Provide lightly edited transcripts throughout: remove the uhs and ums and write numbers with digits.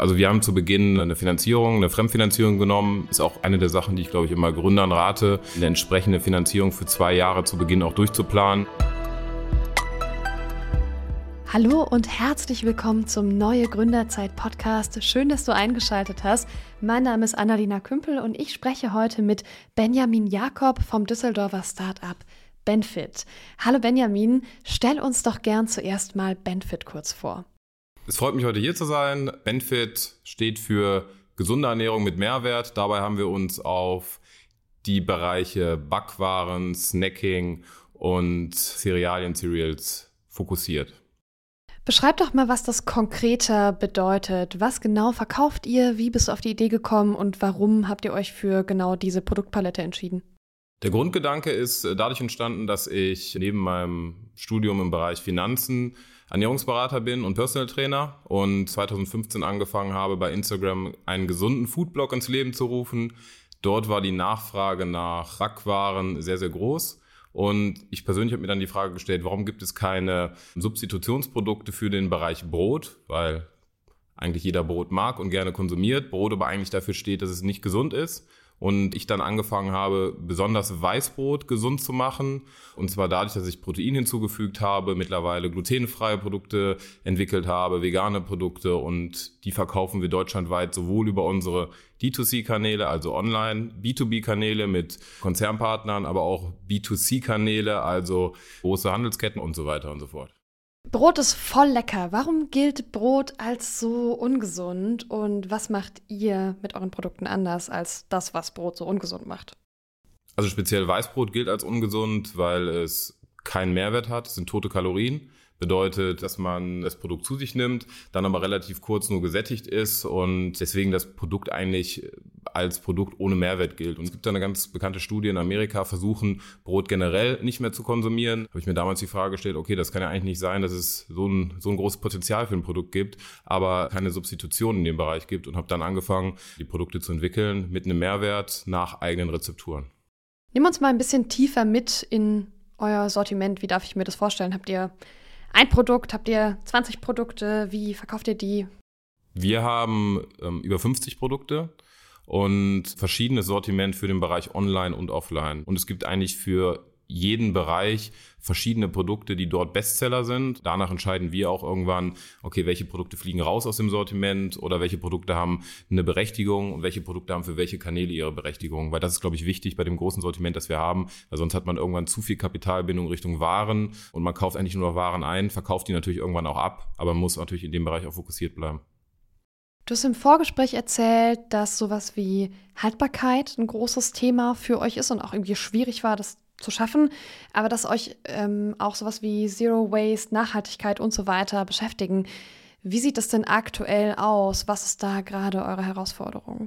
Also wir haben zu Beginn eine Fremdfinanzierung genommen. Ist auch eine der Sachen, die ich, glaube ich, immer Gründern rate, eine entsprechende Finanzierung für 2 Jahre zu Beginn auch durchzuplanen. Hallo und herzlich willkommen zum Neue Gründerzeit Podcast. Schön, dass du eingeschaltet hast. Mein Name ist Annalena Kümpel und ich spreche heute mit Benjamin Jakob vom Düsseldorfer Startup Benfit. Hallo Benjamin, stell uns doch gern zuerst mal Benfit kurz vor. Es freut mich, heute hier zu sein. Benfit steht für gesunde Ernährung mit Mehrwert. Dabei haben wir uns auf die Bereiche Backwaren, Snacking und Cereals fokussiert. Beschreib doch mal, was das konkreter bedeutet. Was genau verkauft ihr? Wie bist du auf die Idee gekommen und warum habt ihr euch für genau diese Produktpalette entschieden? Der Grundgedanke ist dadurch entstanden, dass ich neben meinem Studium im Bereich Finanzen Ernährungsberater bin und Personal Trainer und 2015 angefangen habe, bei Instagram einen gesunden Foodblog ins Leben zu rufen. Dort war die Nachfrage nach Backwaren sehr, sehr groß. Und ich persönlich habe mir dann die Frage gestellt, warum gibt es keine Substitutionsprodukte für den Bereich Brot? Weil eigentlich jeder Brot mag und gerne konsumiert. Brot aber eigentlich dafür steht, dass es nicht gesund ist. Und ich dann angefangen habe, besonders Weißbrot gesund zu machen. Und zwar dadurch, dass ich Protein hinzugefügt habe, mittlerweile glutenfreie Produkte entwickelt habe, vegane Produkte. Und die verkaufen wir deutschlandweit sowohl über unsere D2C-Kanäle, also online, B2B-Kanäle mit Konzernpartnern, aber auch B2C-Kanäle, also große Handelsketten und so weiter und so fort. Brot ist voll lecker. Warum gilt Brot als so ungesund? Und was macht ihr mit euren Produkten anders als das, was Brot so ungesund macht? Also speziell Weißbrot gilt als ungesund, weil es keinen Mehrwert hat. Es sind tote Kalorien. Bedeutet, dass man das Produkt zu sich nimmt, dann aber relativ kurz nur gesättigt ist und deswegen das Produkt eigentlich als Produkt ohne Mehrwert gilt. Und es gibt da eine ganz bekannte Studie in Amerika, versuchen Brot generell nicht mehr zu konsumieren. Habe ich mir damals die Frage gestellt, okay, das kann ja eigentlich nicht sein, dass es so ein großes Potenzial für ein Produkt gibt, aber keine Substitution in dem Bereich gibt und habe dann angefangen, die Produkte zu entwickeln mit einem Mehrwert nach eigenen Rezepturen. Nimm uns mal ein bisschen tiefer mit in euer Sortiment. Wie darf ich mir das vorstellen? Habt ihr ein Produkt? Habt ihr 20 Produkte? Wie verkauft ihr die? Wir haben über 50 Produkte und verschiedenes Sortiment für den Bereich Online und Offline. Und es gibt eigentlich für jeden Bereich verschiedene Produkte, die dort Bestseller sind. Danach entscheiden wir auch irgendwann, okay, welche Produkte fliegen raus aus dem Sortiment oder welche Produkte haben eine Berechtigung und welche Produkte haben für welche Kanäle ihre Berechtigung. Weil das ist, glaube ich, wichtig bei dem großen Sortiment, das wir haben, weil sonst hat man irgendwann zu viel Kapitalbindung Richtung Waren und man kauft eigentlich nur noch Waren ein, verkauft die natürlich irgendwann auch ab, aber man muss natürlich in dem Bereich auch fokussiert bleiben. Du hast im Vorgespräch erzählt, dass sowas wie Haltbarkeit ein großes Thema für euch ist und auch irgendwie schwierig war, das zu schaffen, aber dass euch auch sowas wie Zero Waste, Nachhaltigkeit und so weiter beschäftigen. Wie sieht das denn aktuell aus? Was ist da gerade eure Herausforderung?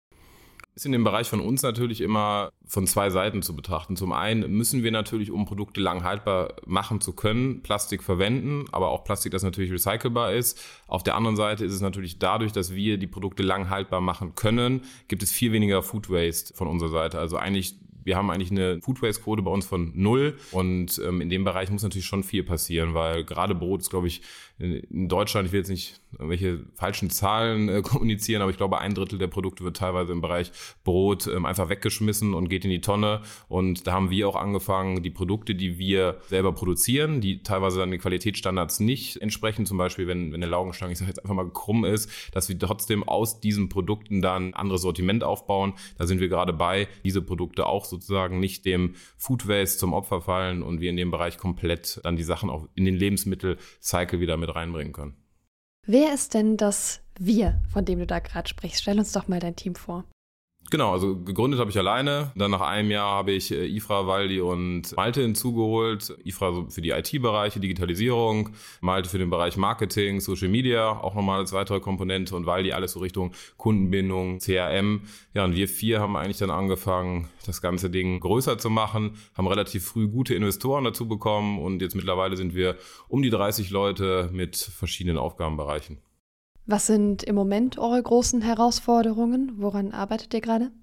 Ist in dem Bereich von uns natürlich immer von 2 Seiten zu betrachten. Zum einen müssen wir natürlich, um Produkte lang haltbar machen zu können, Plastik verwenden, aber auch Plastik, das natürlich recycelbar ist. Auf der anderen Seite ist es natürlich dadurch, dass wir die Produkte lang haltbar machen können, gibt es viel weniger Food Waste von unserer Seite. Also wir haben eigentlich eine Food Waste Quote bei uns von 0 und in dem Bereich muss natürlich schon viel passieren, weil gerade Brot ist, glaube ich, in Deutschland, ich will jetzt nicht irgendwelche falschen Zahlen kommunizieren, aber ich glaube, 1/3 der Produkte wird teilweise im Bereich Brot einfach weggeschmissen und geht in die Tonne. Und da haben wir auch angefangen, die Produkte, die wir selber produzieren, die teilweise dann den Qualitätsstandards nicht entsprechen, zum Beispiel, wenn eine Laugenstange, ich sage jetzt einfach mal, krumm ist, dass wir trotzdem aus diesen Produkten dann anderes Sortiment aufbauen. Da sind wir gerade bei, diese Produkte auch sozusagen nicht dem Food Waste zum Opfer fallen und wir in dem Bereich komplett dann die Sachen auch in den Lebensmittel-Cycle wieder mit reinbringen können. Wer ist denn das Wir, von dem du da gerade sprichst? Stell uns doch mal dein Team vor. Genau, also gegründet habe ich alleine. Dann nach einem Jahr habe ich Ifra, Waldi und Malte hinzugeholt. Ifra so für die IT-Bereiche, Digitalisierung, Malte für den Bereich Marketing, Social Media, auch nochmal als weitere Komponente und Waldi alles so Richtung Kundenbindung, CRM. Ja, und wir 4 haben eigentlich dann angefangen, das ganze Ding größer zu machen, haben relativ früh gute Investoren dazu bekommen und jetzt mittlerweile sind wir um die 30 Leute mit verschiedenen Aufgabenbereichen. Was sind im Moment eure großen Herausforderungen? Woran arbeitet ihr gerade?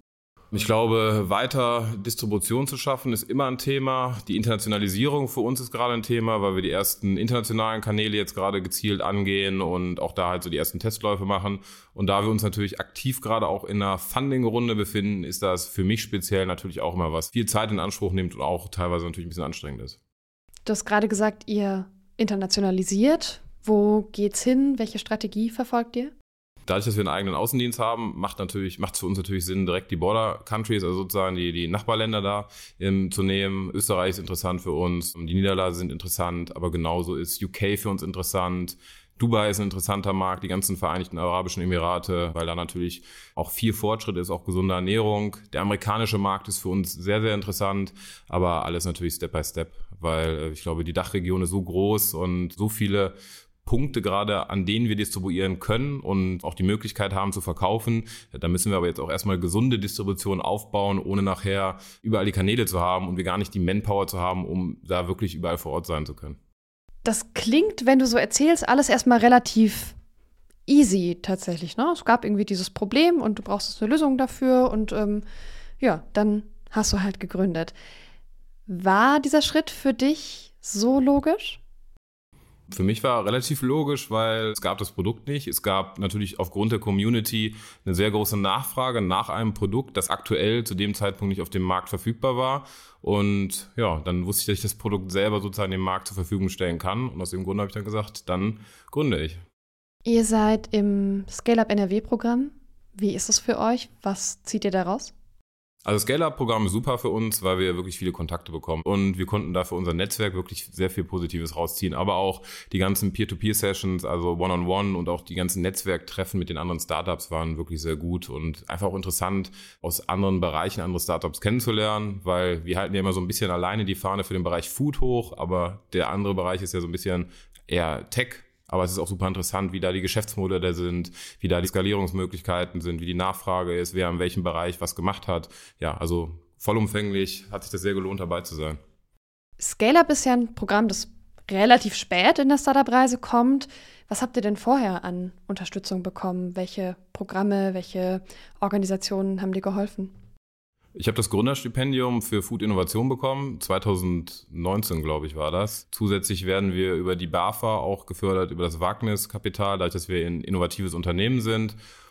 Ich glaube, weiter Distribution zu schaffen, ist immer ein Thema. Die Internationalisierung für uns ist gerade ein Thema, weil wir die ersten internationalen Kanäle jetzt gerade gezielt angehen und auch da halt so die ersten Testläufe machen. Und da wir uns natürlich aktiv gerade auch in einer Funding-Runde befinden, ist das für mich speziell natürlich auch immer was viel Zeit in Anspruch nimmt und auch teilweise natürlich ein bisschen anstrengend ist. Du hast gerade gesagt, ihr internationalisiert. Wo geht's hin? Welche Strategie verfolgt ihr? Dadurch, dass wir einen eigenen Außendienst haben, macht es für uns natürlich Sinn, direkt die Border Countries, also sozusagen die Nachbarländer da zu nehmen. Österreich ist interessant für uns, die Niederlande sind interessant, aber genauso ist UK für uns interessant. Dubai ist ein interessanter Markt, die ganzen Vereinigten Arabischen Emirate, weil da natürlich auch viel Fortschritt ist, auch gesunde Ernährung. Der amerikanische Markt ist für uns sehr, sehr interessant, aber alles natürlich Step by Step, weil ich glaube, die Dachregion ist so groß und so viele Punkte gerade, an denen wir distribuieren können und auch die Möglichkeit haben zu verkaufen. Da müssen wir aber jetzt auch erstmal gesunde Distribution aufbauen, ohne nachher überall die Kanäle zu haben und wir gar nicht die Manpower zu haben, um da wirklich überall vor Ort sein zu können. Das klingt, wenn du so erzählst, alles erstmal relativ easy tatsächlich, ne? Es gab irgendwie dieses Problem und du brauchst eine Lösung dafür und dann hast du halt gegründet. War dieser Schritt für dich so logisch? Für mich war relativ logisch, weil es gab das Produkt nicht. Es gab natürlich aufgrund der Community eine sehr große Nachfrage nach einem Produkt, das aktuell zu dem Zeitpunkt nicht auf dem Markt verfügbar war. Und ja, dann wusste ich, dass ich das Produkt selber sozusagen dem Markt zur Verfügung stellen kann. Und aus dem Grund habe ich dann gesagt, dann gründe ich. Ihr seid im Scale-Up NRW-Programm. Wie ist es für euch? Was zieht ihr daraus? Also das Scale-Up-Programm ist super für uns, weil wir wirklich viele Kontakte bekommen und wir konnten da für unser Netzwerk wirklich sehr viel Positives rausziehen, aber auch die ganzen Peer-to-Peer-Sessions, also One-on-One und auch die ganzen Netzwerktreffen mit den anderen Startups waren wirklich sehr gut und einfach auch interessant, aus anderen Bereichen andere Startups kennenzulernen, weil wir halten ja immer so ein bisschen alleine die Fahne für den Bereich Food hoch, aber der andere Bereich ist ja so ein bisschen eher Tech. Aber es ist auch super interessant, wie da die Geschäftsmodelle sind, wie da die Skalierungsmöglichkeiten sind, wie die Nachfrage ist, wer in welchem Bereich was gemacht hat. Ja, also vollumfänglich hat sich das sehr gelohnt, dabei zu sein. Scale-Up ist ja ein Programm, das relativ spät in der Startup-Reise kommt. Was habt ihr denn vorher an Unterstützung bekommen? Welche Programme, welche Organisationen haben dir geholfen? Ich habe das Gründerstipendium für Food Innovation bekommen, 2019 glaube ich war das. Zusätzlich werden wir über die BAFA auch gefördert, über das Wagniskapital, dadurch, dass wir ein innovatives Unternehmen sind.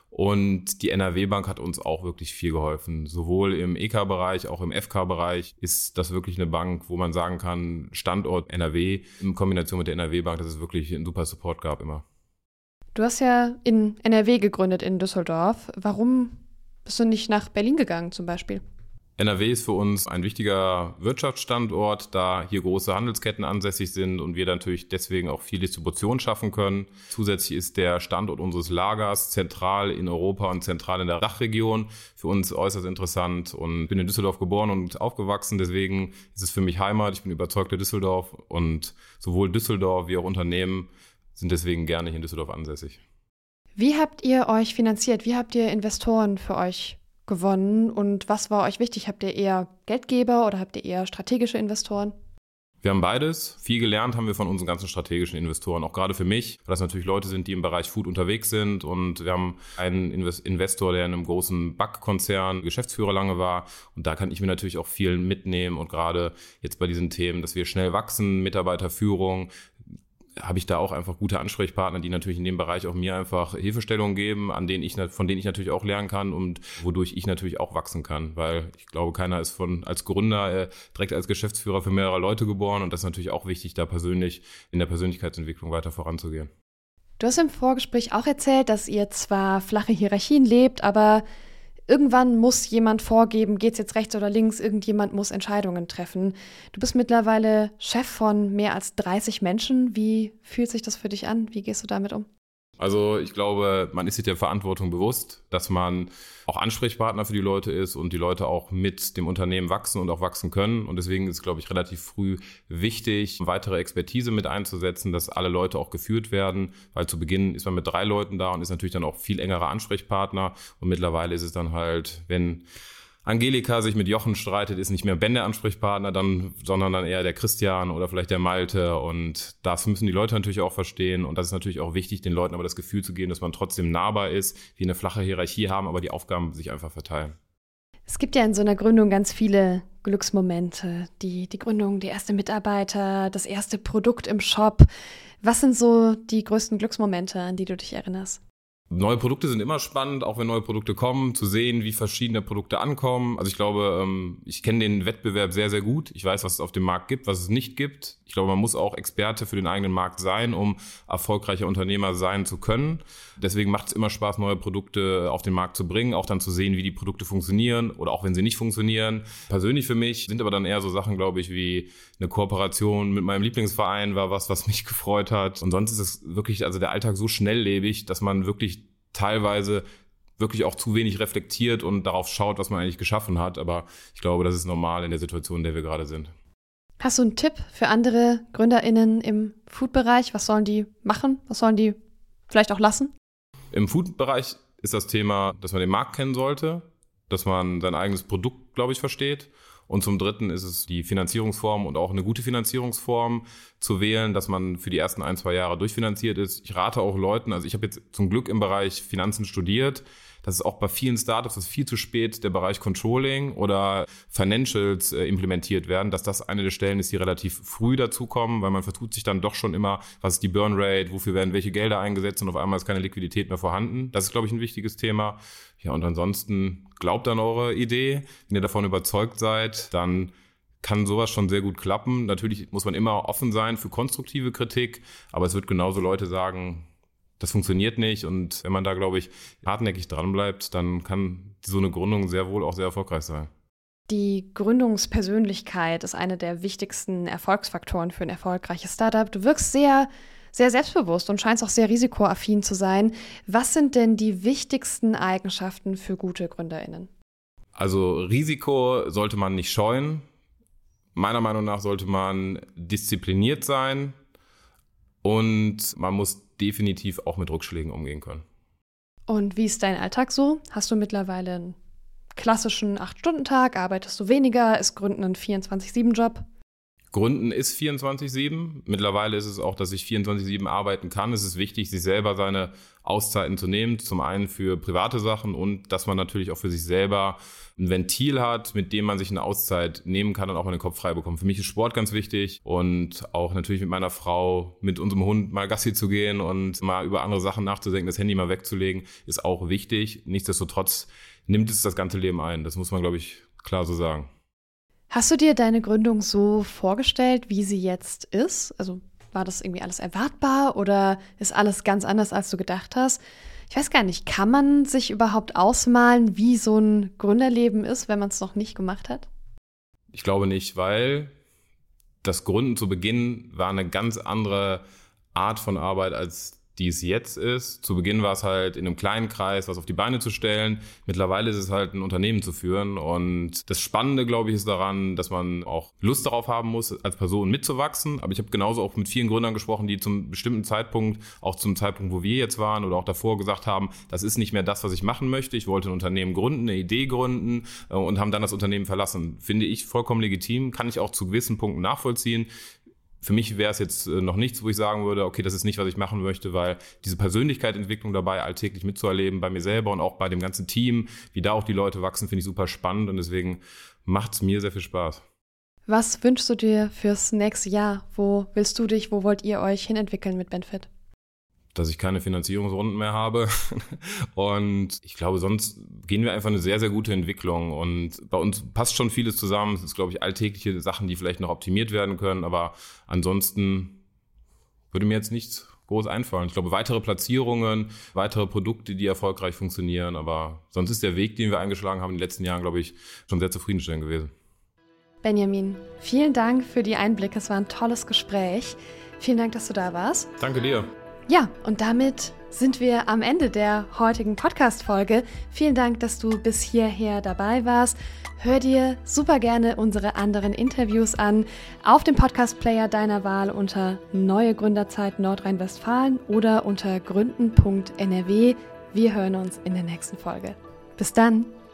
Und die NRW-Bank hat uns auch wirklich viel geholfen. Sowohl im EK-Bereich, auch im FK-Bereich ist das wirklich eine Bank, wo man sagen kann, Standort NRW in Kombination mit der NRW-Bank, dass es wirklich einen super Support gab immer. Du hast ja in NRW gegründet, in Düsseldorf. Warum bist du nicht nach Berlin gegangen zum Beispiel? NRW ist für uns ein wichtiger Wirtschaftsstandort, da hier große Handelsketten ansässig sind und wir natürlich deswegen auch viel Distribution schaffen können. Zusätzlich ist der Standort unseres Lagers zentral in Europa und zentral in der Dachregion für uns äußerst interessant und bin in Düsseldorf geboren und aufgewachsen. Deswegen ist es für mich Heimat. Ich bin überzeugter Düsseldorf und sowohl Düsseldorf wie auch Unternehmen sind deswegen gerne hier in Düsseldorf ansässig. Wie habt ihr euch finanziert? Wie habt ihr Investoren für euch gewonnen und was war euch wichtig? Habt ihr eher Geldgeber oder habt ihr eher strategische Investoren? Wir haben beides. Viel gelernt haben wir von unseren ganzen strategischen Investoren, auch gerade für mich, weil das natürlich Leute sind, die im Bereich Food unterwegs sind und wir haben einen Investor, der in einem großen Backkonzern Geschäftsführer lange war und da kann ich mir natürlich auch viel mitnehmen und gerade jetzt bei diesen Themen, dass wir schnell wachsen, Mitarbeiterführung, habe ich da auch einfach gute Ansprechpartner, die natürlich in dem Bereich auch mir einfach Hilfestellungen geben, von denen ich natürlich auch lernen kann und wodurch ich natürlich auch wachsen kann, weil ich glaube, keiner ist als Gründer direkt als Geschäftsführer für mehrere Leute geboren und das ist natürlich auch wichtig, da persönlich in der Persönlichkeitsentwicklung weiter voranzugehen. Du hast im Vorgespräch auch erzählt, dass ihr zwar flache Hierarchien lebt, aber irgendwann muss jemand vorgeben, geht's jetzt rechts oder links, irgendjemand muss Entscheidungen treffen. Du bist mittlerweile Chef von mehr als 30 Menschen. Wie fühlt sich das für dich an? Wie gehst du damit um? Also ich glaube, man ist sich der Verantwortung bewusst, dass man auch Ansprechpartner für die Leute ist und die Leute auch mit dem Unternehmen wachsen und auch wachsen können. Und deswegen ist, glaube ich, relativ früh wichtig, weitere Expertise mit einzusetzen, dass alle Leute auch geführt werden, weil zu Beginn ist man mit 3 Leuten da und ist natürlich dann auch viel engerer Ansprechpartner. Und mittlerweile ist es dann halt, wenn Angelika sich mit Jochen streitet, ist nicht mehr Ben der Ansprechpartner, sondern dann eher der Christian oder vielleicht der Malte. Und das müssen die Leute natürlich auch verstehen. Und das ist natürlich auch wichtig, den Leuten aber das Gefühl zu geben, dass man trotzdem nahbar ist, wie eine flache Hierarchie haben, aber die Aufgaben sich einfach verteilen. Es gibt ja in so einer Gründung ganz viele Glücksmomente. Die Gründung, der erste Mitarbeiter, das erste Produkt im Shop. Was sind so die größten Glücksmomente, an die du dich erinnerst? Neue Produkte sind immer spannend, auch wenn neue Produkte kommen, zu sehen, wie verschiedene Produkte ankommen. Also ich glaube, ich kenne den Wettbewerb sehr, sehr gut. Ich weiß, was es auf dem Markt gibt, was es nicht gibt. Ich glaube, man muss auch Experte für den eigenen Markt sein, um erfolgreicher Unternehmer sein zu können. Deswegen macht es immer Spaß, neue Produkte auf den Markt zu bringen, auch dann zu sehen, wie die Produkte funktionieren oder auch wenn sie nicht funktionieren. Persönlich für mich sind aber dann eher so Sachen, glaube ich, wie eine Kooperation mit meinem Lieblingsverein war was mich gefreut hat. Und sonst ist es wirklich, also der Alltag so schnelllebig, dass man wirklich teilweise wirklich auch zu wenig reflektiert und darauf schaut, was man eigentlich geschaffen hat. Aber ich glaube, das ist normal in der Situation, in der wir gerade sind. Hast du einen Tipp für andere GründerInnen im Food-Bereich? Was sollen die machen? Was sollen die vielleicht auch lassen? Im Food-Bereich ist das Thema, dass man den Markt kennen sollte, dass man sein eigenes Produkt, glaube ich, versteht. Und zum Dritten ist es die Finanzierungsform und auch eine gute Finanzierungsform zu wählen, dass man für die ersten 1-2 Jahre durchfinanziert ist. Ich rate auch Leuten, also ich habe jetzt zum Glück im Bereich Finanzen studiert, das ist auch bei vielen Startups, dass viel zu spät der Bereich Controlling oder Financials implementiert werden, dass das eine der Stellen ist, die relativ früh dazukommen, weil man vertut sich dann doch schon immer, was ist die Burn Rate, wofür werden welche Gelder eingesetzt und auf einmal ist keine Liquidität mehr vorhanden. Das ist, glaube ich, ein wichtiges Thema. Ja, und ansonsten glaubt an eure Idee. Wenn ihr davon überzeugt seid, dann kann sowas schon sehr gut klappen. Natürlich muss man immer offen sein für konstruktive Kritik, aber es wird genauso Leute sagen, das funktioniert nicht. Und wenn man da, glaube ich, hartnäckig dranbleibt, dann kann so eine Gründung sehr wohl auch sehr erfolgreich sein. Die Gründungspersönlichkeit ist einer der wichtigsten Erfolgsfaktoren für ein erfolgreiches Startup. Du wirkst sehr, sehr selbstbewusst und scheinst auch sehr risikoaffin zu sein. Was sind denn die wichtigsten Eigenschaften für gute GründerInnen? Also Risiko sollte man nicht scheuen. Meiner Meinung nach sollte man diszipliniert sein und man muss definitiv auch mit Rückschlägen umgehen können. Und wie ist dein Alltag so? Hast du mittlerweile einen klassischen 8-Stunden-Tag? Arbeitest du weniger? Ist Gründen ein 24/7-Job? Gründen ist 24/7. Mittlerweile ist es auch, dass ich 24/7 arbeiten kann. Es ist wichtig, sich selber seine Auszeiten zu nehmen. Zum einen für private Sachen und dass man natürlich auch für sich selber ein Ventil hat, mit dem man sich eine Auszeit nehmen kann und auch mal den Kopf frei bekommt. Für mich ist Sport ganz wichtig und auch natürlich mit meiner Frau, mit unserem Hund mal Gassi zu gehen und mal über andere Sachen nachzudenken, das Handy mal wegzulegen, ist auch wichtig. Nichtsdestotrotz nimmt es das ganze Leben ein. Das muss man, glaube ich, klar so sagen. Hast du dir deine Gründung so vorgestellt, wie sie jetzt ist? Also war das irgendwie alles erwartbar oder ist alles ganz anders, als du gedacht hast? Ich weiß gar nicht, kann man sich überhaupt ausmalen, wie so ein Gründerleben ist, wenn man es noch nicht gemacht hat? Ich glaube nicht, weil das Gründen zu Beginn war eine ganz andere Art von Arbeit, als die es jetzt ist. Zu Beginn war es halt in einem kleinen Kreis, was auf die Beine zu stellen. Mittlerweile ist es halt ein Unternehmen zu führen. Und das Spannende, glaube ich, ist daran, dass man auch Lust darauf haben muss, als Person mitzuwachsen. Aber ich habe genauso auch mit vielen Gründern gesprochen, die zum bestimmten Zeitpunkt, auch zum Zeitpunkt, wo wir jetzt waren oder auch davor gesagt haben, das ist nicht mehr das, was ich machen möchte. Ich wollte ein Unternehmen gründen, eine Idee gründen und haben dann das Unternehmen verlassen. Finde ich vollkommen legitim, kann ich auch zu gewissen Punkten nachvollziehen. Für mich wäre es jetzt noch nichts, wo ich sagen würde, okay, das ist nicht, was ich machen möchte, weil diese Persönlichkeitsentwicklung dabei alltäglich mitzuerleben, bei mir selber und auch bei dem ganzen Team, wie da auch die Leute wachsen, finde ich super spannend und deswegen macht es mir sehr viel Spaß. Was wünschst du dir fürs nächste Jahr? Wo willst du dich, wo wollt ihr euch hinentwickeln mit BenFit? Dass ich keine Finanzierungsrunden mehr habe. Und ich glaube, sonst gehen wir einfach eine sehr, sehr gute Entwicklung. Und bei uns passt schon vieles zusammen. Es ist, glaube ich, alltägliche Sachen, die vielleicht noch optimiert werden können. Aber ansonsten würde mir jetzt nichts groß einfallen. Ich glaube, weitere Platzierungen, weitere Produkte, die erfolgreich funktionieren. Aber sonst ist der Weg, den wir eingeschlagen haben in den letzten Jahren, glaube ich, schon sehr zufriedenstellend gewesen. Benjamin, vielen Dank für die Einblicke. Es war ein tolles Gespräch. Vielen Dank, dass du da warst. Danke dir. Ja, und damit sind wir am Ende der heutigen Podcast-Folge. Vielen Dank, dass du bis hierher dabei warst. Hör dir super gerne unsere anderen Interviews an auf dem Podcast-Player deiner Wahl unter Neue Gründerzeit Nordrhein-Westfalen oder unter gründen.nrw. Wir hören uns in der nächsten Folge. Bis dann!